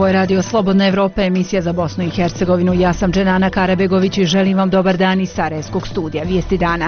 Ovo je Radio Slobodna Evropa, emisija za Bosnu i Hercegovinu. Ja sam Dženana Karabegović i želim vam dobar dan iz Sarajevskog studija. Vijesti dana.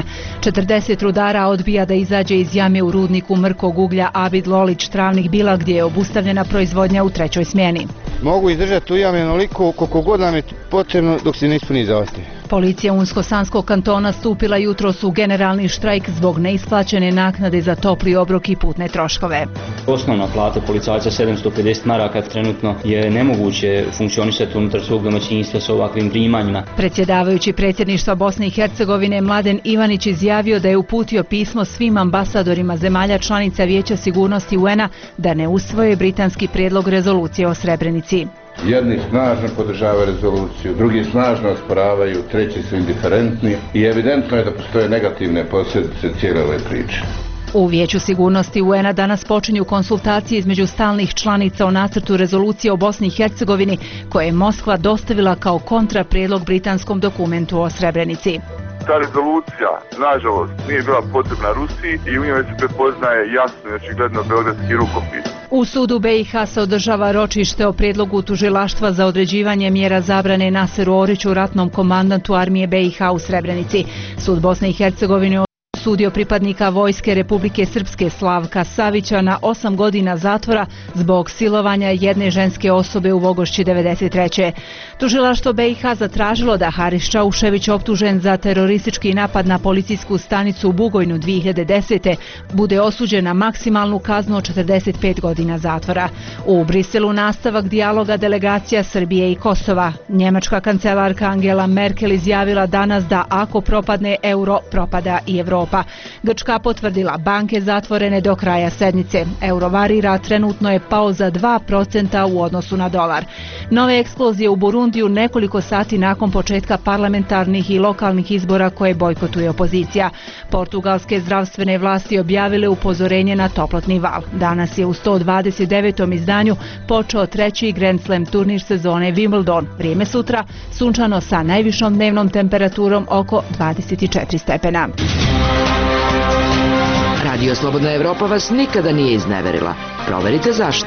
40 rudara odbija da izađe iz jame u rudniku mrkog uglja Abid Lolić Travnik Bila, gdje je obustavljena proizvodnja u trećoj smjeni. Mogu izdržati u jame onoliko koliko god nam je potrebno dok se ne ispuni zahtjev. Policija Unsko-Sanskog kantona stupila jutros u generalni štrajk zbog neisplaćene naknade za topli obrok i putne troškove. Osnovna plata policajca 750 maraka trenutno je nemoguće funkcionisati unutar svog domaćinstva s ovakvim primanjima. Predsjedavajući predsjedništva Bosne i Hercegovine Mladen Ivanić izjavio da je uputio pismo svim ambasadorima zemalja članica Vijeća sigurnosti UN-a da ne usvoje britanski prijedlog rezolucije o Srebrenici. Jedni snažno podržavaju rezoluciju, drugi snažno osporavaju, treći su indiferentni i evidentno je da postoje negativne posljedice cijele ove priče. U Vijeću sigurnosti UN-a danas počinju konsultacije između stalnih članica o nacrtu rezolucije o Bosni i Hercegovini koje je Moskva dostavila kao kontraprijedlog britanskom dokumentu o Srebrenici. Ta rezolucija, nažalost, nije bila potrebna Rusiji i u njoj se prepoznaje jasno i očigledno beogradski rukopis. U sudu BiH se održava ročište o prijedlogu tužilaštva za određivanje mjera zabrane Naseru Oriću, ratnom komandantu armije BiH u Srebrenici. Sud Bosne i Hercegovine osudio pripadnika Vojske Republike Srpske Slavka Savića na 8 godina zatvora zbog silovanja jedne ženske osobe u Vogošći 1993. Tužilaštvo BiH zatražilo da Haris Čaušević, optužen za teroristički napad na policijsku stanicu u Bugojnu 2010. bude osuđen na maksimalnu kaznu od 45 godina zatvora. U Briselu nastavak dijaloga delegacija Srbije i Kosova. Njemačka kancelarka Angela Merkel izjavila danas da ako propadne euro, propada i Evropa. Grčka potvrdila banke zatvorene do kraja sedmice. Euro varira, trenutno je pao za 2% u odnosu na dolar. Nove eksplozije u Burundiju nekoliko sati nakon početka parlamentarnih i lokalnih izbora koje bojkotuje opozicija. Portugalske zdravstvene vlasti objavile upozorenje na toplotni val. Danas je u 129. izdanju počeo treći Grand Slam turnir sezone Wimbledon. Vrijeme sutra sunčano sa najvišom dnevnom temperaturom oko 24 stepena. Radio Slobodna Evropa vas nikada nije izneverila. Proverite zašto.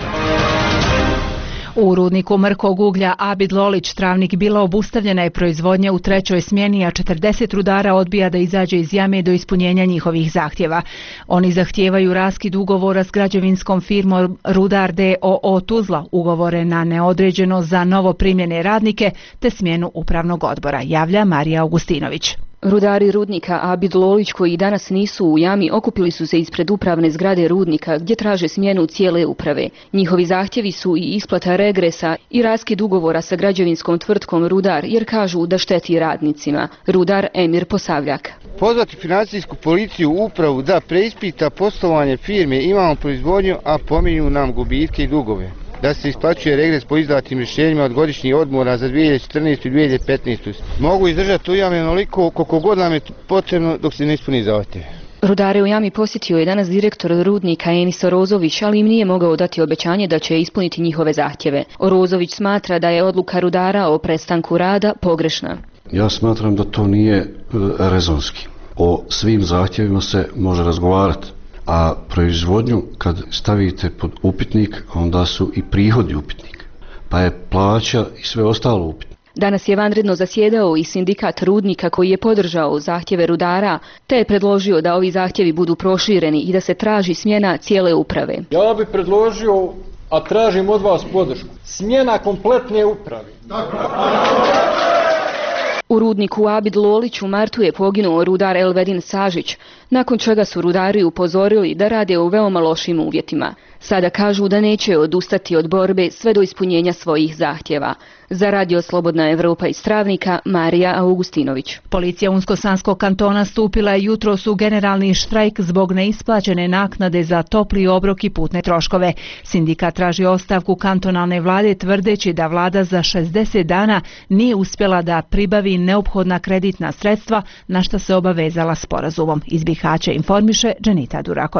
U rudniku mrkog uglja Abid Lolić Travnik Bila obustavljena je proizvodnja u trećoj smjeni, a 40 rudara odbija da izađe iz jame do ispunjenja njihovih zahtjeva. Oni zahtijevaju raskid ugovora s građevinskom firmom Rudar d.o.o. Tuzla, ugovore na neodređeno za novo primljene radnike, te smjenu upravnog odbora, javlja Marija Augustinović. Rudari rudnika Abid Lolić, koji danas nisu u jami, okupili su se ispred upravne zgrade rudnika gdje traže smjenu cijele uprave. Njihovi zahtjevi su i isplata regresa i raskid ugovora sa građevinskom tvrtkom Rudar, jer kažu da šteti radnicima. Rudar Emir Posavljak. Pozvati financijsku policiju u upravu da preispita poslovanje firme, imamo proizvodnju, a pominju nam gubitke i dugove. Da se isplaćuje regres po izdatim rješenjima od godišnjih odmora za 2014. i 2015. Mogu izdržati u jame onoliko koliko god nam je potrebno dok se ne ispuni zahtjev. Rudare u jami posjetio je danas direktor rudnika Enis Orozović, ali im nije mogao dati obećanje da će ispuniti njihove zahtjeve. Orozović smatra da je odluka rudara o prestanku rada pogrešna. Ja smatram da to nije rezonski. O svim zahtjevima se može razgovarati. A proizvodnju kad stavite pod upitnik, onda su i prihodi upitnik, pa je plaća i sve ostalo upitnik. Danas je vanredno zasjedao i sindikat rudnika koji je podržao zahtjeve rudara, te je predložio da ovi zahtjevi budu prošireni i da se traži smjena cijele uprave. Ja bih predložio, a tražim od vas podršku, smjena kompletne uprave. U rudniku Abid Lolić u martu je poginuo rudar Elvedin Sažić, nakon čega su rudari upozorili da rade u veoma lošim uvjetima. Sada kažu da neće odustati od borbe sve do ispunjenja svojih zahtjeva. Za Radio Slobodna Evropa iz Travnika, Marija Augustinović. Policija Unsko-Sanskog kantona stupila je jutros u generalni štrajk zbog neisplaćene naknade za topli obrok i putne troškove. Sindikat traži ostavku kantonalne vlade tvrdeći da vlada za 60 dana nije uspjela da pribavi neophodna kreditna sredstva na što se obavezala sporazumom. Iz Bihaća informiše Dženita Duraković.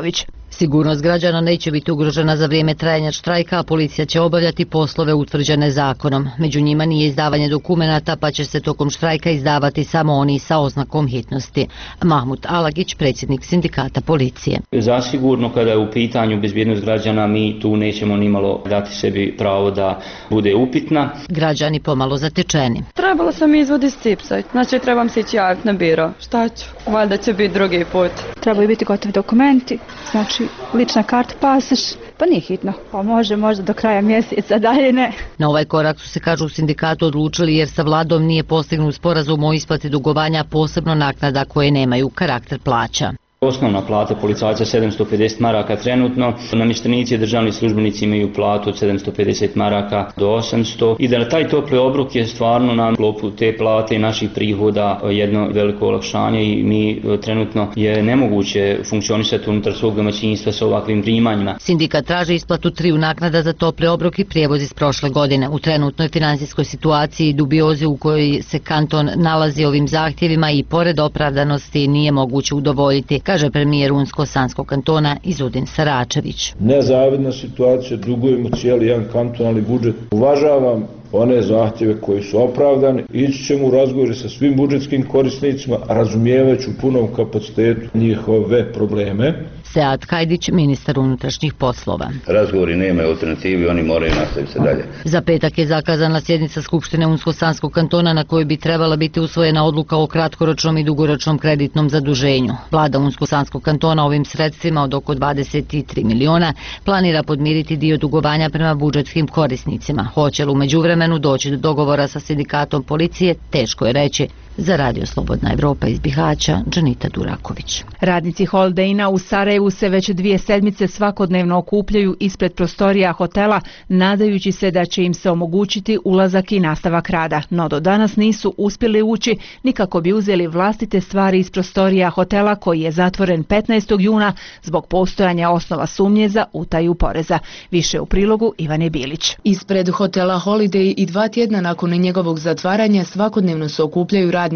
Sigurnost građana neće biti ugrožena za vrijeme trajanja štrajka, a policija će obavljati poslove utvrđene zakonom. Među njima nije izdavanje dokumenata, pa će se tokom štrajka izdavati samo oni sa oznakom hitnosti. Mahmut Alagić, predsjednik sindikata policije. Zasigurno kada je u pitanju bezbjednost građana, mi tu nećemo nimalo dati sebi pravo da bude upitna. Građani pomalo zatečeni. Trebalo sam izvodi stipsat, znači trebam se ići javiti na biro. Šta ću? Valjda će biti drugi put. Trebaju biti gotovi dokumenti, znači lična karta, pasoš, pa nije hitno, pa možda do kraja mjeseca, dalje ne. Na ovaj korak su se, kažu u sindikatu, odlučili jer sa vladom nije postignut sporazum o isplati dugovanja, posebno naknada koje nemaju karakter plaća. Osnovna plata policajca 750 maraka trenutno, namještenici i državni službenici imaju platu od 750 maraka do 800 i da taj topli obrok je stvarno na sklopu te plate i naših prihoda jedno veliko olakšanje i mi trenutno je nemoguće funkcionisati unutar svog domaćinstva sa ovakvim primanjima. Sindikat traži isplatu 3 naknada za topli obrok i prijevoz iz prošle godine. U trenutnoj financijskoj situaciji i dubiozi u kojoj se kanton nalazi ovim zahtjevima i pored opravdanosti nije moguće udovoljiti, kaže premijer Unsko-Sanskog kantona Izudin Saračević. Nezavidna situacija, dugujemo cijeli jedan kantonalni budžet. Uvažavam one zahtjeve koji su opravdani, ići ćemo u razgovore sa svim budžetskim korisnicima, razumijevajući u punom kapacitetu njihove probleme. Sead Kajdić, ministar unutrašnjih poslova. Razgovori nemaju alternativi, oni moraju nastaviti se dalje. Za petak je zakazana sjednica Skupštine Unsko-Sanskog kantona na kojoj bi trebala biti usvojena odluka o kratkoročnom i dugoročnom kreditnom zaduženju. Vlada Unsko-Sanskog kantona ovim sredstvima od oko 23 miliona planira podmiriti dio dugovanja prema budžetskim korisnicima. Hoće li u međuvremenu doći do dogovora sa sindikatom policije, teško je reći. Za Radio Slobodna Evropa iz Bihaća, Džanita Duraković. Radnici Holiday Ina u Sarajevu se već 2 sedmice svakodnevno okupljaju ispred prostorija hotela, nadajući se da će im se omogućiti ulazak i nastavak rada. No do danas nisu uspjeli ući nikako bi uzeli vlastite stvari iz prostorija hotela koji je zatvoren 15. juna zbog postojanja osnova sumnje za utaju poreza. Više u prilogu Ivane Bilić. Ispred hotela Holiday i 2 tjedna nakon njegovog zatvaranja svakodnevno se okupljaju radnici.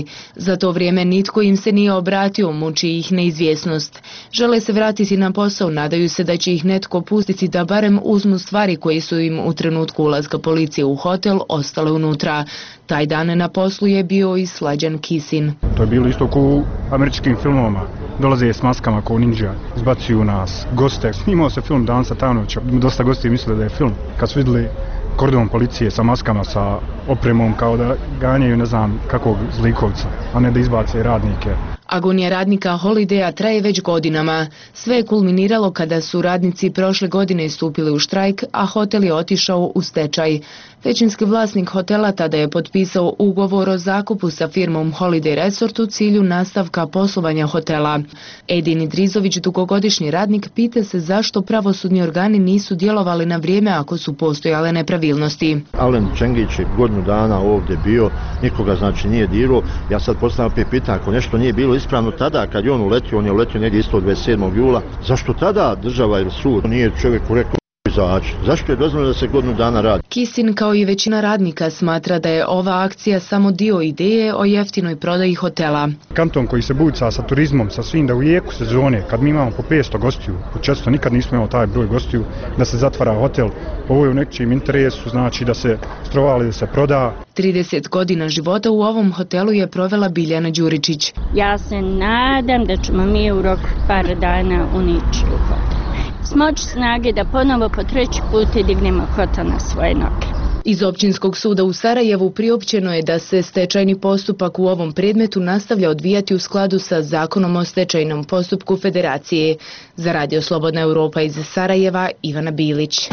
Za to vrijeme nitko im se nije obratio, muči ih neizvjesnost. Žele se vratiti na posao, nadaju se da će ih netko pustiti da barem uzmu stvari koje su im u trenutku ulaska policije u hotel ostale unutra. Taj dan na poslu je bio i Slađan Kisin. To je bilo isto kao u američkim filmovima. Dolaze s maskama kao ninja, izbacuju nas, goste. Snimao se film Dansa Tanovića, dosta gosti mislili da je film. Kad su vidjeli kordon policije sa maskama, sa opremom, kao da ganjaju ne znam kakvog zlikovca, a ne da izbace radnike. Agonija radnika Holidaya traje već godinama. Sve je kulminiralo kada su radnici prošle godine stupili u štrajk, a hotel je otišao u stečaj. Većinski vlasnik hotela tada je potpisao ugovor o zakupu sa firmom Holiday Resort u cilju nastavka poslovanja hotela. Edin Idrizović, dugogodišnji radnik, pita se zašto pravosudni organi nisu djelovali na vrijeme ako su postojale nepravilnosti. Alen Čengić je godinu dana ovdje bio, nikoga znači nije dirao. Ja sad postavljam opet pitanje, ako nešto nije bilo ispravno tada kad je on je uletio negdje isto 27. jula, zašto tada država ili sud nije čovjeku rekao izaći? Zašto je dozvoljeno da se godinu dana radi? Kisin, kao i većina radnika, smatra da je ova akcija samo dio ideje o jeftinoj prodaji hotela. Kanton koji se buca sa turizmom, sa svim, da u jeku sezone, kad mi imamo po 500 gostiju, po 400 nikad nismo imali taj broj gostiju, da se zatvara hotel, ovo je u nečijem interesu, znači da se strovali, da se proda. 30 godina života u ovom hotelu je provela Biljana Đuričić. Ja se nadam da ćemo mi u roku par dana uničiti hotel. Smoći snage da ponovo po 3. put dignemo hotel na svoje noge. Iz Općinskog suda u Sarajevu priopćeno je da se stečajni postupak u ovom predmetu nastavlja odvijati u skladu sa Zakonom o stečajnom postupku Federacije. Za Radio Slobodna Europa iz Sarajeva, Ivana Bilić.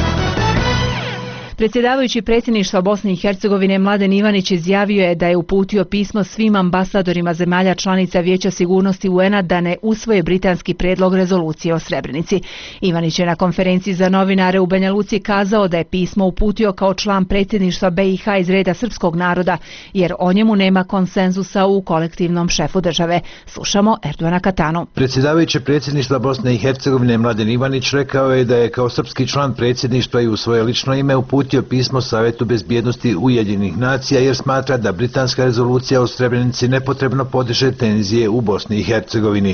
Predsjedavajući predsjedništva Bosne i Hercegovine Mladen Ivanić izjavio je da je uputio pismo svim ambasadorima zemalja članica Vijeća sigurnosti UN-a da ne usvoje britanski prijedlog rezolucije o Srebrenici. Ivanić je na konferenciji za novinare u Banja Luci kazao da je pismo uputio kao član predsjedništva BiH iz reda srpskog naroda, jer o njemu nema konsenzusa u kolektivnom šefu države. Slušamo Erdogana Katanu. Predsjedavajući predsjedništva Bosne i Hercegovine Mladen Ivanić rekao je da je kao srpski član predsjedništva i u svoje lično ime uputio pismo Savjetu bezbjednosti Ujedinjenih nacija jer smatra da britanska rezolucija o Srebrenici nepotrebno podiže tenzije u Bosni i Hercegovini.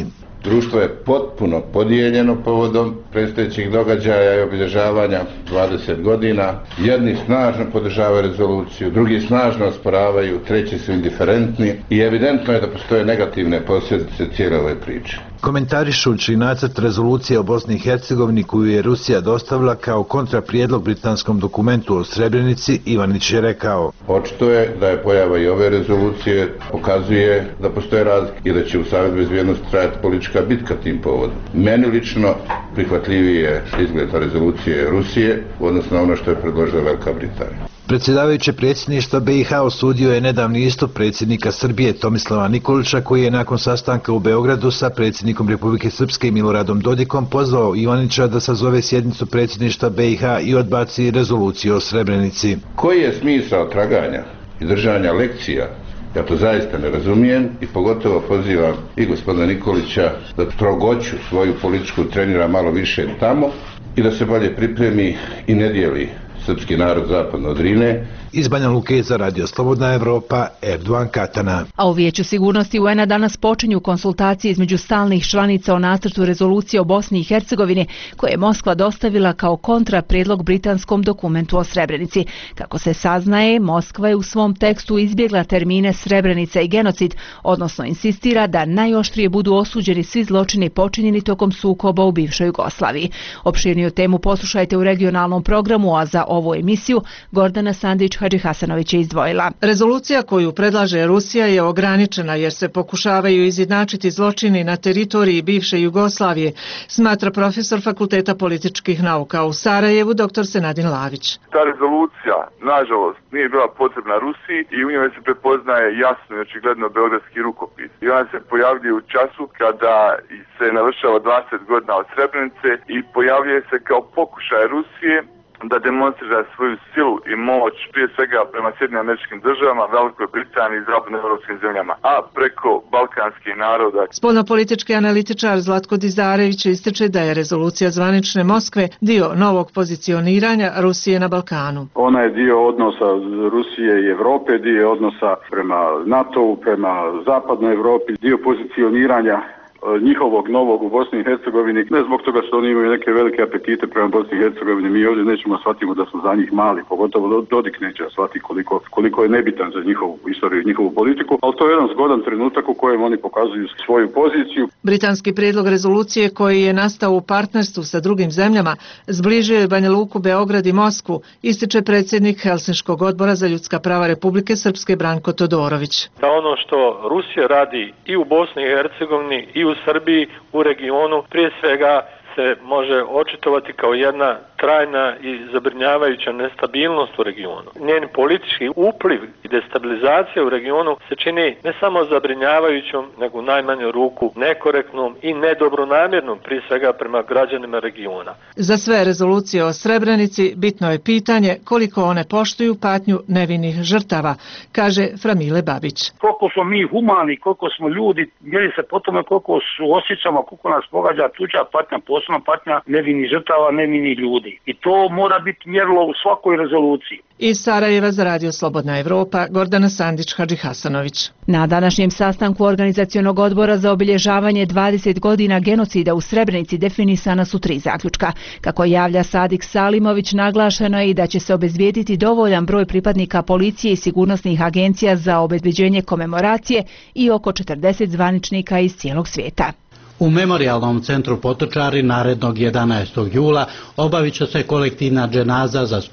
Društvo je potpuno podijeljeno povodom predstojećih događaja i obilježavanja 20 godina. Jedni snažno podržavaju rezoluciju, drugi snažno osporavaju, treći su indiferentni i evidentno je da postoje negativne posljedice cijele ove priče. Komentarišući nacrt rezolucije o Bosni i Hercegovini koju je Rusija dostavila kao kontraprijedlog britanskom dokumentu o Srebrenici, Ivanić je rekao: Očito je da je pojava i ove rezolucije pokazuje da postoje razlike i da će u Savetu bezbjednosti trajati politička bitka tim povodom. Meni lično prihvatljiviji je izgled rezolucije Rusije u odnosu na ono što je predložila Velika Britanija. Predsjedavajuće predsjedništva BiH osudio je nedavni istup predsjednika Srbije Tomislava Nikolića koji je nakon sastanka u Beogradu sa predsjednikom Republike Srpske Miloradom Dodikom pozvao Ivanića da sazove sjednicu predsjedništva BiH i odbaci rezoluciju o Srebrenici. Koji je smisao traganja i držanja lekcija? Ja to zaista ne razumijem i pogotovo pozivam i gospodina Nikolića da strogoću svoju političku trenira malo više tamo i da se bolje pripremi i ne dijeli srpski narod zapadno od Drine. Iz Banja Luke za Radio Slobodna Evropa, Erdogan Katana. A u Vijeću sigurnosti UN-a danas počinju konsultacije između stalnih članica o nacrtu rezolucije o Bosni i Hercegovini koje je Moskva dostavila kao kontra prijedlog britanskom dokumentu o Srebrenici. Kako se saznaje, Moskva je u svom tekstu izbjegla termine Srebrenica i genocid, odnosno insistira da najoštrije budu osuđeni svi zločini počinjeni tokom sukoba u bivšoj Jugoslaviji. Opširniju temu poslušajte u regionalnom programu, a za ovu emisiju Gordana Sandić Hadži Hasanović je izdvojila. Rezolucija koju predlaže Rusija je ograničena jer se pokušavaju izjednačiti zločini na teritoriji bivše Jugoslavije, smatra profesor Fakulteta političkih nauka u Sarajevu dr. Senadin Lavić. Ta rezolucija, nažalost, nije bila potrebna Rusiji i u njoj se prepoznaje jasno i očigledno beogradski rukopis. I ona se pojavljuje u času kada se navršava 20 godina od Srebrenice i pojavljuje se kao pokušaj Rusije da demonstrira svoju silu i moć prije svega prema Sjedinjenim Američkim Državama, Velikoj Britaniji i zapadnoevropskim zemljama, a preko balkanskih naroda. Spoljnopolitički analitičar Zlatko Dizarević ističe da je rezolucija zvanične Moskve dio novog pozicioniranja Rusije na Balkanu. Ona je dio odnosa Rusije i Evrope, dio odnosa prema NATO-u, prema zapadnoj Evropi, dio pozicioniranja njihovog novog u Bosni i Hercegovini, ne zbog toga što oni imaju neke velike apetite prema Bosni i Hercegovini, mi ovdje nećemo shvatiti da su za njih mali, pogotovo Dodik neće shvatiti koliko je nebitan za njihovu istoriju i njihovu politiku, ali to je jedan zgodan trenutak u kojem oni pokazuju svoju poziciju. Britanski prijedlog rezolucije koji je nastao u partnerstvu sa drugim zemljama zbližio je Banja Luku, Beograd i Moskvu, ističe predsjednik Helsinškog odbora za ljudska prava Republike Srpske Branko Todorović. Da ono što Rusija radi i u Bosni i Hercegovini i u Srbiji, u regionu, prije svega se može očitovati kao jedna trajna i zabrinjavajuća nestabilnost u regionu. Njen politički upliv i destabilizacija u regionu se čini ne samo zabrinjavajućom, nego u najmanju ruku nekorektnom i nedobronamjernom, prije svega prema građanima regiona. Za sve rezolucije o Srebrenici bitno je pitanje koliko one poštuju patnju nevinih žrtava, kaže Framile Babić. Koliko smo mi humani, koliko smo ljudi, mjeri se po tome koliko su osjećamo, koliko nas pogađa tuđa patnja, posebno patnja nevinih žrtava, nevinih ljudi. I to mora biti mjerilo u svakoj rezoluciji. Iz Sarajeva za Radio Slobodna Evropa, Gordana Sandić Hadži Hasanović. Na današnjem sastanku Organizacionog odbora za obilježavanje 20 godina genocida u Srebrenici definisana su 3 zaključka. Kako javlja Sadik Salimović, naglašeno je i da će se obezbijediti dovoljan broj pripadnika policije i sigurnosnih agencija za obezbeđenje komemoracije i oko 40 zvaničnika iz cijelog svijeta. U Memorijalnom centru Potočari narednog 11. jula obavit će se kolektivna dženaza za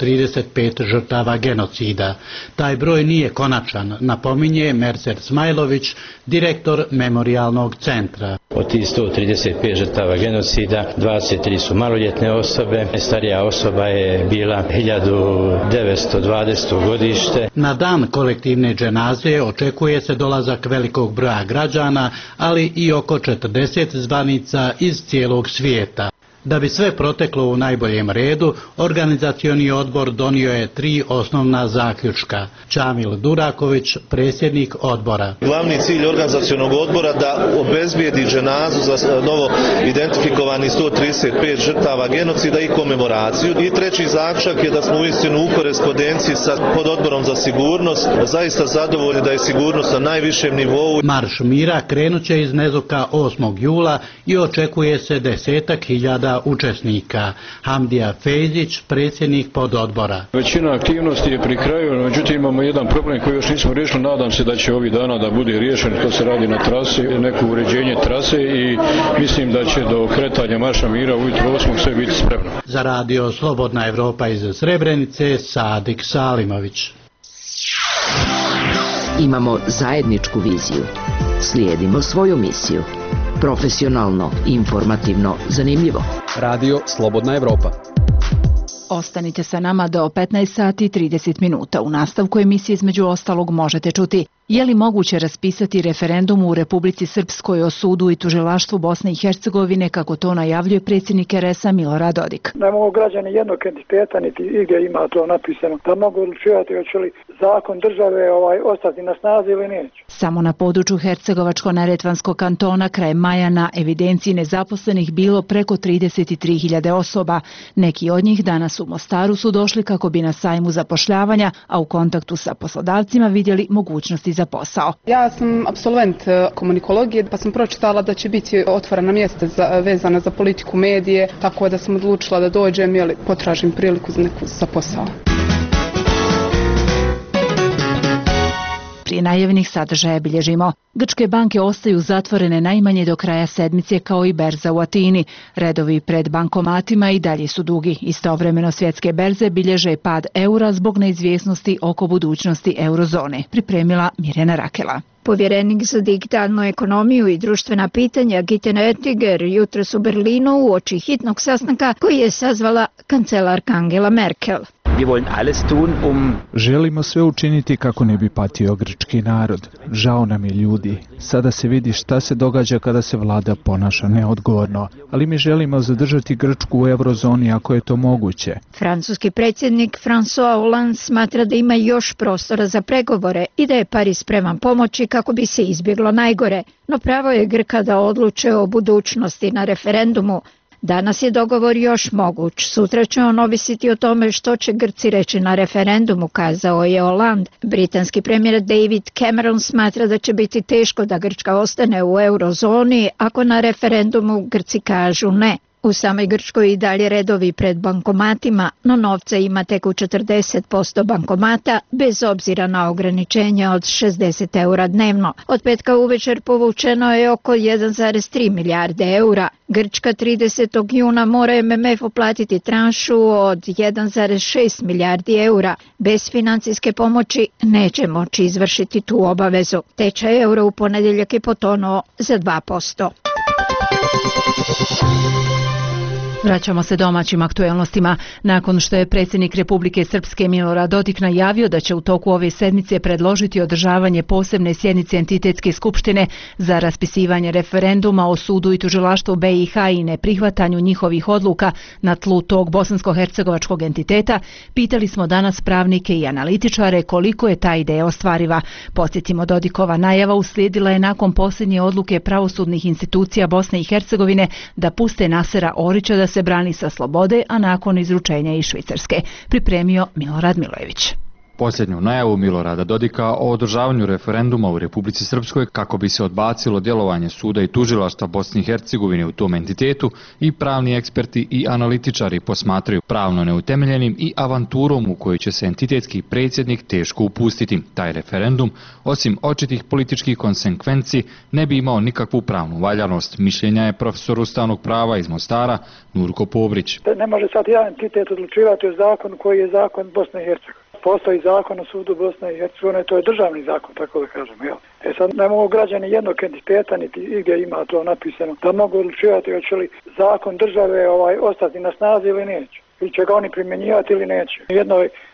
135 žrtava genocida. Taj broj nije konačan, napominje Mercer Smajlović, direktor Memorijalnog centra. Od tih 135 žrtava genocida, 23 su maloljetne osobe, starija osoba je bila 1920. godište. Na dan kolektivne dženaze očekuje se dolazak velikog broja građana, ali i oko 40 zvanica iz cijelog svijeta. Da bi sve proteklo u najboljem redu, organizacioni odbor donio je 3 osnovna zaključka. Čamil Duraković, predsjednik odbora. Glavni cilj organizacionog odbora da obezbijedi dženazu za novo identifikovani 135 žrtava genocida i komemoraciju. I treći zaključak je da smo uistinu u korespondenciji sa pododborom za sigurnost zaista zadovoljni da je sigurnost na najvišem nivou. Marš mira krenut će iz Nezoka 8. jula i očekuje se 10.000 učesnika. Hamdija Fejzić, predsjednik pododbora. Većina aktivnosti je pri kraju, međutim imamo jedan problem koji još nismo riješili. Nadam se da će ovih dana da bude riješen, to se radi na trasi, neko uređenje trase i mislim da će do kretanja marša mira ujutro 8. sve biti spremno. Za radio Slobodna Evropa iz Srebrenice, Sadik Salimović. Imamo zajedničku viziju. Slijedimo svoju misiju. Profesionalno, informativno, zanimljivo. Radio Slobodna Evropa. Ostanite sa nama do 15 sati i 30 minuta. U nastavku emisije između ostalog možete čuti: je li moguće raspisati referendum u Republici Srpskoj o sudu i tužilaštvu Bosne i Hercegovine, kako to najavljuje predsjednik RS-a Milorad Dodik? Ne mogu građani jednog entiteta, niti igdje ima to napisano, da mogu odlučivati hoće li zakon države ostati na snazi ili neće. Samo na području Hercegovačko-neretvanskog kantona krajem maja na evidenciji nezaposlenih bilo preko 33.000 osoba. Neki od njih danas u Mostaru su došli kako bi na sajmu zapošljavanja, a u kontaktu sa poslodavcima vidjeli mogućnosti za posao. Ja sam apsolvent komunikologije, pa sam pročitala da će biti otvorena mjesta vezana za politiku, medije, tako da sam odlučila da dođem i potražim priliku za posao. Prije najavljenih sadržaja bilježimo: grčke banke ostaju zatvorene najmanje do kraja sedmice, kao i berza u Atini. Redovi pred bankomatima i dalje su dugi. Istovremeno svjetske berze bilježe pad eura zbog neizvjesnosti oko budućnosti eurozone. Pripremila Mirjana Rakela. Povjerenik za digitalnu ekonomiju i društvena pitanja Gitten Oettinger jutros u Berlinu uoči hitnog sastanka koji je sazvala kancelarka Angela Merkel. Želimo sve učiniti kako ne bi patio grčki narod. Žao nam je ljudi. Sada se vidi šta se događa kada se vlada ponaša neodgovorno, ali mi želimo zadržati Grčku u eurozoni ako je to moguće. Francuski predsjednik François Hollande smatra da ima još prostora za pregovore i da je Pariz spreman pomoći kako bi se izbjeglo najgore, no pravo je Grka da odluče o budućnosti na referendumu. Danas je dogovor još moguć. Sutra će on ovisiti o tome što će Grci reći na referendumu, kazao je Hollande. Britanski premijer David Cameron smatra da će biti teško da Grčka ostane u eurozoni ako na referendumu Grci kažu ne. U samoj Grčkoj i dalje redovi pred bankomatima, no novca ima tek u 40% bankomata, bez obzira na ograničenje od 60 eura dnevno. Od petka uvečer povučeno je oko 1,3 milijarde eura. Grčka 30. juna mora MMF uplatiti tranšu od 1,6 milijardi eura. Bez financijske pomoći neće moći izvršiti tu obavezu. Tečaj eura u ponedjeljak je potonuo za 2%. Vraćamo se domaćim aktuelnostima. Nakon što je predsjednik Republike Srpske Milorad Dodik najavio da će u toku ove sedmice predložiti održavanje posebne sjednice entitetske skupštine za raspisivanje referenduma o sudu i tužilaštvu BiH i neprihvatanju njihovih odluka na tlu tog bosansko-hercegovačkog entiteta, pitali smo danas pravnike i analitičare koliko je ta ideja ostvariva. Podsjetimo, Dodikova najava uslijedila je nakon posljednje odluke pravosudnih institucija Bosne i Hercegovine da puste Nasera Orića da se brani sa slobode, a nakon izručenja iz Švicarske. Pripremio Milorad Milojević. Posljednju najavu Milorada Dodika o održavanju referenduma u Republici Srpskoj kako bi se odbacilo djelovanje suda i tužilaštva Bosne i Hercegovine u tom entitetu i pravni eksperti i analitičari posmatraju pravno neutemeljenim i avanturom u kojoj će se entitetski predsjednik teško upustiti. Taj referendum, osim očitih političkih konsekvenci, ne bi imao nikakvu pravnu valjanost. Mišljenja je profesor ustavnog prava iz Mostara Nurko Pobrić. Ne može sad jedan entitet odlučivati o zakonu koji je zakon Bosne i Hercegovine. Postoji zakon o sudu Bosne i Hercegovine, to je državni zakon, tako da kažem. Jel? Sad ne mogu građani jednog entiteta, niti igdje ima to napisano, da mogu odlučivati hoće li zakon države ostati na snazi ili neće. Ili će ga oni primjenjivati ili neće. U jednoj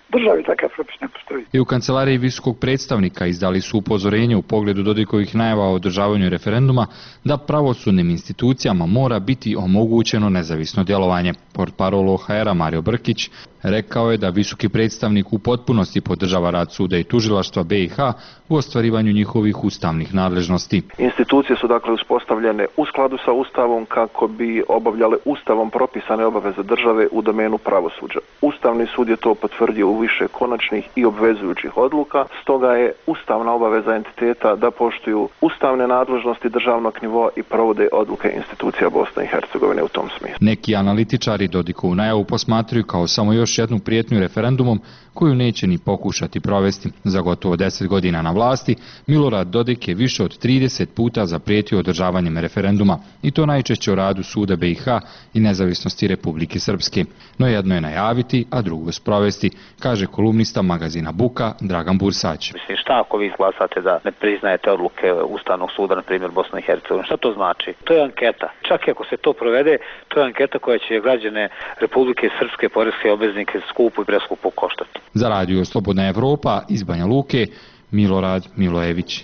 državi takav propis ne postoji. I u kancelariji visokog predstavnika izdali su upozorenje u pogledu Dodikovih najava o održavanju referenduma da pravosudnim institucijama mora biti omogućeno nezavisno djelovanje. Portparol OHR-a Mario Brkić rekao je da visoki predstavnik u potpunosti podržava rad suda i tužilaštva BiH u ostvarivanju njihovih ustavnih nadležnosti. Institucije su dakle uspostavljene u skladu sa Ustavom kako bi obavljale Ustavom propisane obaveze države u domenu pravosuđa. Ustavni sud je to potvrdio u više konačnih i obvezujućih odluka, stoga je ustavna obaveza entiteta da poštuju ustavne nadležnosti državnog nivoa i provode odluke institucija Bosne i Hercegovine u tom smislu. Neki analitičari Dodikovu najavu posmatruju kao samo još jednu prijetnju referendumom koju neće ni pokušati provesti. Za gotovo 10 godina na vlasti, Milorad Dodik je više od 30 puta zaprijetio održavanjem referenduma i to najčešće o radu suda BiH i nezavisnosti Republike Srpske. No jedno je najaviti, a drugo sprovesti, kaže kolumnista magazina Buka Dragan Bursać. Mislim, šta ako vi izglasate da ne priznajete odluke Ustavnog suda, na primjer Bosne i Hercegovine? Šta to znači? To je anketa. Čak i ako se to provede, to je anketa koja će građane Republike Srpske poreske obveznike skupo i preskupo koštati. Za radio Slobodna Evropa iz Banja Luke, Milorad Milojević.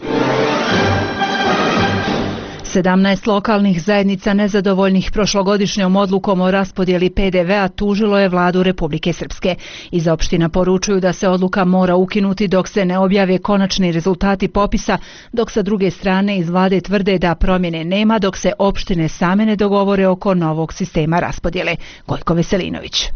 17 lokalnih zajednica nezadovoljnih prošlogodišnjom odlukom o raspodjeli PDV-a tužilo je vladu Republike Srpske. Iz opština poručuju da se odluka mora ukinuti dok se ne objave konačni rezultati popisa, dok sa druge strane iz vlade tvrde da promjene nema dok se opštine same ne dogovore oko novog sistema raspodjele. Gojko Veselinović.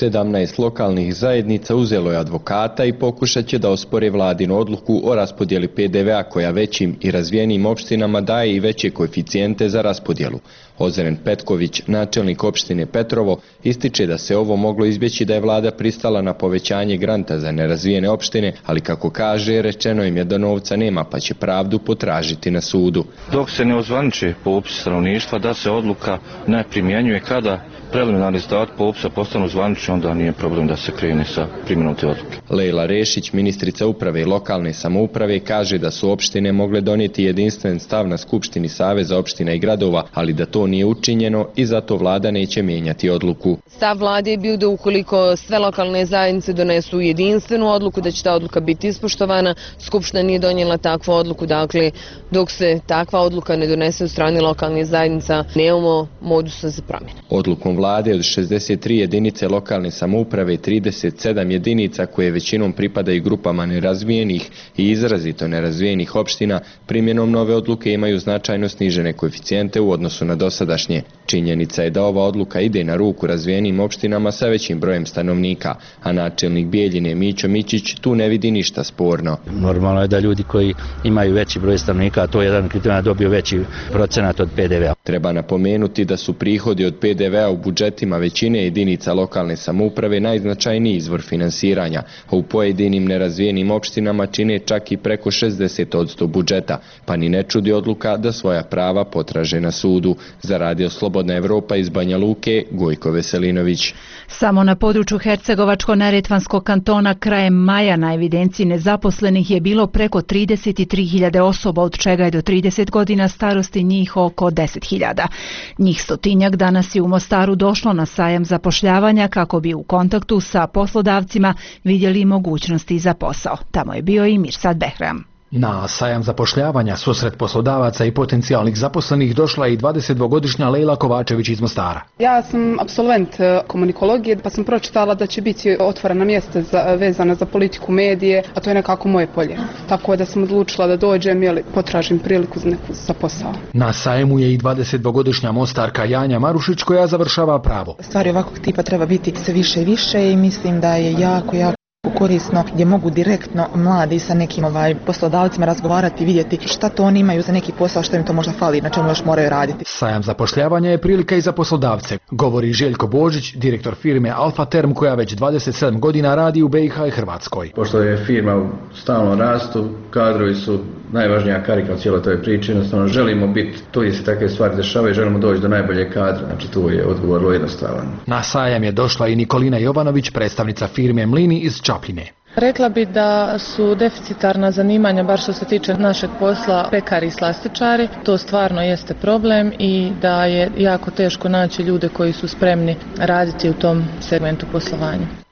17 lokalnih zajednica uzelo je advokata i pokušat će da ospore vladinu odluku o raspodjeli PDV-a koja većim i razvijenim opštinama daje i veće koeficijente za raspodjelu. Ozren Petković, načelnik opštine Petrovo, ističe da se ovo moglo izbjeći da je vlada pristala na povećanje granta za nerazvijene opštine, ali kako kaže, rečeno im je da novca nema pa će pravdu potražiti na sudu. Dok se ne ozvaniči popis stanovništva da se odluka ne primjenjuje, kada preliminarni rezultati popisa postanu zvanični, onda nije problem da se krene sa primjenom te odluke. Lejla Rešić, ministrica uprave i lokalne samouprave, kaže da su opštine mogle donijeti jedinstven stav na Skupštini Saveza opština i gradova, ali da to nije učinjeno i zato vlada neće mijenjati odluku. Stav vlade je bio da ukoliko sve lokalne zajednice donesu jedinstvenu odluku, da će ta odluka biti ispoštovana. Skupština nije donijela takvu odluku, dakle dok se takva odluka ne donese od strane lokalnih zajednica, nemamo modusa za promjene. Odlukom vlade od 63 jedinice lokalne samouprave i 37 jedinica koje većinom pripadaju grupama nerazvijenih i izrazito nerazvijenih opština, primjenom nove odluke imaju značajno snižene koeficijente u odnosu na dosadašnje. Činjenica je da ova odluka ide na ruku razvijenim opštinama sa većim brojem stanovnika, a načelnik Bijeljine Mićo Mićić tu ne vidi ništa sporno. Normalno je da ljudi koji imaju veći broj stanovnika, a to je jedan kriterij, dobio veći procenat od PDV-a. Treba napomenuti da su prihodi od PDV-a u budžetima većine jedinica lokalne samouprave najznačajniji izvor finansiranja, a u pojedinim nerazvijenim opštinama čine čak i preko 60% budžeta, pa ni ne čudi odluka da svoja prava potraže na sudu. Za radio Slobodna Evropa iz Banja Luke, Gojko Veselinović. Samo na području Hercegovačko-neretvanskog kantona krajem maja na evidenciji nezaposlenih je bilo preko 33.000 osoba, od čega je do 30 godina starosti njih oko 10.000. Njih 100-tinjak danas je u Mostaru došlo na sajam zapošljavanja kako bi u kontaktu sa poslodavcima vidjeli mogućnosti za posao. Tamo je bio i Mirsad Behram. Na sajam zapošljavanja susret poslodavaca i potencijalnih zaposlenih došla je i 22-godišnja Lejla Kovačević iz Mostara. Ja sam apsolvent komunikologije, pa sam pročitala da će biti otvorena mjesta vezana za politiku, medije, a to je nekako moje polje. Tako da sam odlučila da dođem i potražim priliku za posao. Na sajmu je i 22-godišnja Mostarka Janja Marušić koja završava pravo. Stvari ovakvog tipa treba biti sve više i više i mislim da je jako korisno gdje mogu direktno mladi sa nekim poslodavcima razgovarati i vidjeti šta to oni imaju za neki posao, što im to možda fali, na čemu još moraju raditi. Sajam zapošljavanja je prilika i za poslodavce, govori Željko Božić, direktor firme Alfa Term koja već 27 godina radi u BiH i Hrvatskoj. Pošto je firma u stalnom rastu, kadrovi su najvažnija karika u cijeloj toj priči, jednostavno želimo biti tu gdje se takve stvari dešavaju, želimo doći do najbolje kadra, znači tu je odgovor jednostavan. Na sajam je došla i Nikolina Jovanović, predstavnica firme Mlini iz Čapljine. Rekla bi da su deficitarna zanimanja, bar što se tiče našeg posla, pekari i slastičari. To stvarno jeste problem i da je jako teško naći ljude koji su spremni raditi u tom segmentu poslovanja.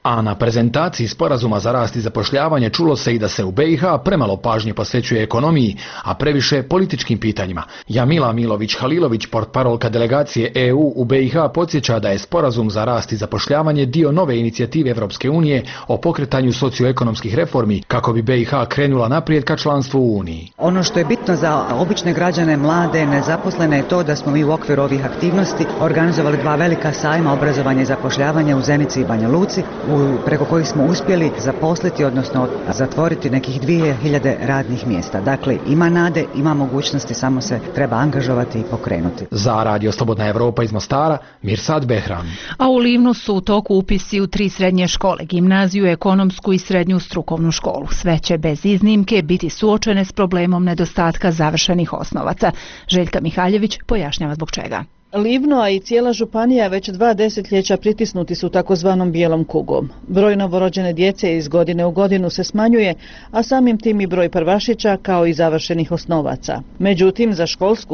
A na prezentaciji sporazuma za rast i zapošljavanje čulo se i da se u BiH premalo pažnje posvećuje ekonomiji, a previše političkim pitanjima. Jamila Milović-Halilović, portparolka delegacije EU u BiH, podsjeća da je sporazum za rast i zapošljavanje dio nove inicijative Evropske unije o pokretanju socioekonomskih reformi kako bi BiH krenula naprijed ka članstvu u Uniji. Ono što je bitno za obične građane, mlade, nezaposlene je to da smo mi u okviru ovih aktivnosti organizovali 2 velika sajma obrazovanja i zapošljavanja u Zenici i Banja Luci, preko kojih smo uspjeli zaposliti, odnosno zatvoriti nekih 2000 radnih mjesta. Dakle, ima nade, ima mogućnosti, samo se treba angažovati i pokrenuti. Za Radio Slobodna Evropa iz Mostara, Mirsad Behram. A u Livnu su u toku upisi u 3 srednje škole, gimnaziju, ekonomsku i srednju strukovnu školu. Sve će bez iznimke biti suočene s problemom nedostatka završenih osnovaca. Željka Mihaljević pojašnjava zbog čega. Livno, a i cijela županija već 2 desetljeća pritisnuti su takozvanom bijelom kugom. Broj novorođene djece iz godine u godinu se smanjuje, a samim tim i broj prvašića kao i završenih osnovaca. Međutim, za školsku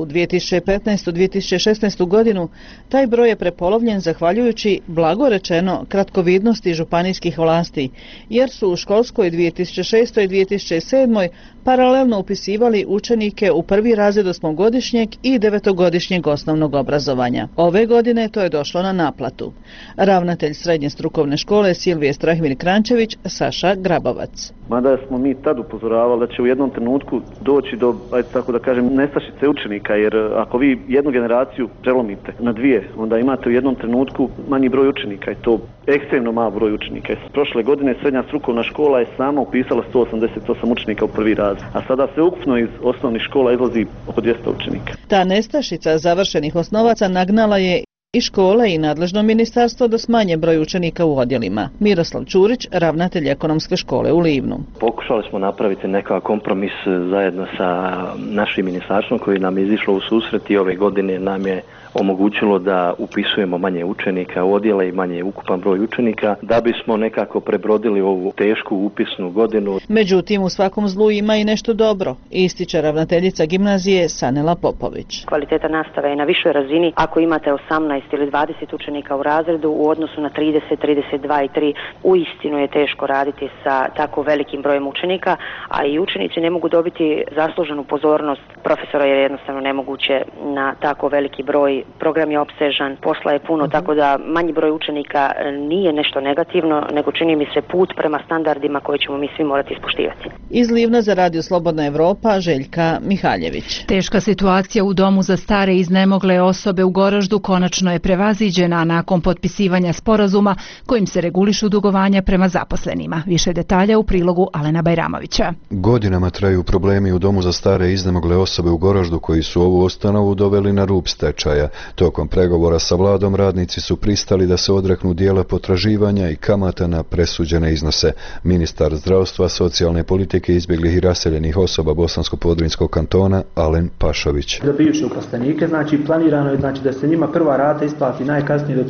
2015-2016 godinu taj broj je prepolovljen zahvaljujući, blago rečeno, kratkovidnosti županijskih vlasti, jer su u školskoj 2006. i 2007. paralelno upisivali učenike u 1. razred 8-godišnjeg i 9-godišnjeg osnovnog obrazovanja. Ove godine to je došlo na naplatu. Ravnatelj srednje strukovne škole Silvije Strahimir Krančević, Saša Grabovac. Mada smo mi tad upozoravali da će u jednom trenutku doći do, ajde tako da kažem, nestašice učenika, jer ako vi jednu generaciju prelomite na 2, onda imate u jednom trenutku manji broj učenika i to ekstremno mal broj učenika. Prošle godine srednja strukovna škola je sama upisala 188 učenika u 1. razred, a sada se ukupno iz osnovnih škola izlazi oko 200 učenika. Ta nestašica završenih osnovaca nagnala je i škole i nadležno ministarstvo da smanje broj učenika u odjelima. Miroslav Čurić, ravnatelj ekonomske škole u Livnu. Pokušali smo napraviti nekakav kompromis zajedno sa našim ministarstvom koji nam je izišlo u susret i ove godine nam je omogućilo da upisujemo manje učenika u odjele i manje ukupan broj učenika da bismo nekako prebrodili ovu tešku upisnu godinu. Međutim, u svakom zlu ima i nešto dobro, ističe ravnateljica gimnazije Sanela Popović. Kvaliteta nastave je na višoj razini ako imate 18 ili 20 učenika u razredu u odnosu na 30, 32 i 3. Uistinu je teško raditi sa tako velikim brojem učenika, a i učenici ne mogu dobiti zasluženu pozornost profesora jer je jednostavno nemoguće na tako veliki broj. Program je opsežan, posla je puno, tako da manji broj učenika nije nešto negativno, nego čini mi se put prema standardima koje ćemo mi svi morati ispoštivati. Iz Livna za Radio Slobodna Evropa, Željka Mihaljević. Teška situacija u domu za stare i iznemogle osobe u Goraždu konačno je prevaziđena nakon potpisivanja sporazuma kojim se regulišu dugovanja prema zaposlenima. Više detalja u prilogu Alena Bajramovića. Godinama traju problemi u domu za stare i iznemogle osobe u Goraždu koji su ovu ustanovu doveli na rub stečaja. Tokom pregovora sa vladom radnici su pristali da se odreknu dijela potraživanja i kamata na presuđene iznose. Ministar zdravstva, socijalne politike, izbjeglih i raseljenih osoba Bosansko-Podrinjskog kantona Alen Pašović. Za bivše uposlenike, planirano je da se njima prva rata isplati najkasnije do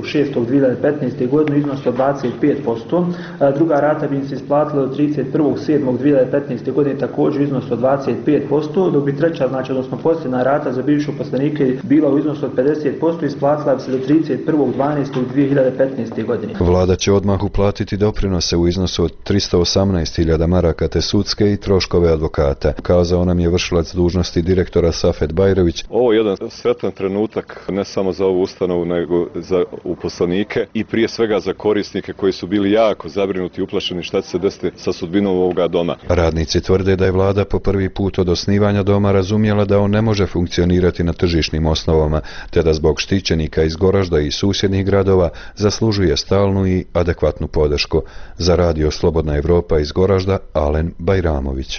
30.6.2015. godine iznos od 25%, druga rata bi im se isplatila do 31.7.2015. godine također iznos od 25%, dok bi treća, odnosno posljedna rata za bivše uposlenike bila u iznosu od 50% isplatila bi se do 31.12.2015. godine. Vlada će odmah uplatiti doprinose u iznosu od 318.000 maraka te sudske i troškove advokata. Kazao nam je vršilac dužnosti direktora Safet Bajrović. Ovo je jedan sretan trenutak ne samo za ovu ustanovu nego za uposlenike i prije svega za korisnike koji su bili jako zabrinuti i uplašeni šta će se desiti sa sudbinom ovoga doma. Radnici tvrde da je vlada po prvi put od osnivanja doma razumjela da on ne može funkcionirati na tržišnim osnovama, te da zbog štićenika iz Goražda i susjednih gradova zaslužuje stalnu i adekvatnu podršku. Za Radio Slobodna Evropa iz Goražda, Alen Bajramović.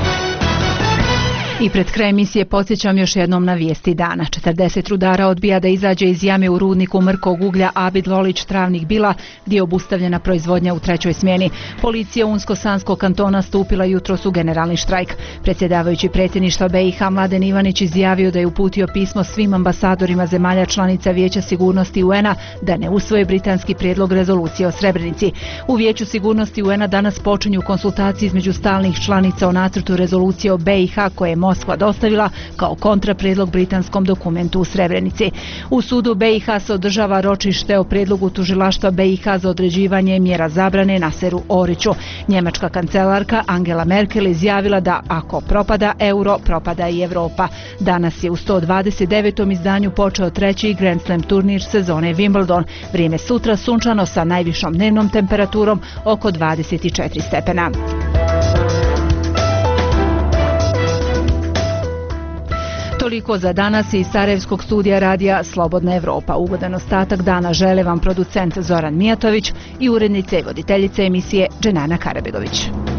I pred kraj emisije podsjećam još jednom na vijesti dana. 40 rudara odbija da izađe iz jame u rudniku mrkog uglja Abid Lolić Travnik Bila, gdje je obustavljena proizvodnja u 3. smjeni. Policija Unsko-Sanskog kantona stupila jutros u generalni štrajk. Predsjedavajući predsjedništva BiH Mladen Ivanić izjavio da je uputio pismo svim ambasadorima zemalja članica Vijeća sigurnosti UN-a da ne usvoje britanski prijedlog rezolucije o Srebrenici. U Vijeću sigurnosti UN-a danas počinju konsultacije između stalnih članica o nacrtu rezolucije o BiH koje Moskva dostavila kao kontrapredlog britanskom dokumentu u Srebrenici. U sudu BiH se održava ročište o predlogu tužilaštva BiH za određivanje mjera zabrane Naseru Oriću. Njemačka kancelarka Angela Merkel izjavila da ako propada euro, propada i Evropa. Danas je u 129. izdanju počeo treći Grand Slam turnir sezone Wimbledon. Vrijeme sutra sunčano sa najvišom dnevnom temperaturom oko 24 stepena. Toliko za danas iz Sarajevskog studija radija Slobodna Evropa. Ugodan ostatak dana žele vam producent Zoran Mijatović i urednica i voditeljica emisije Dženana Karabegović.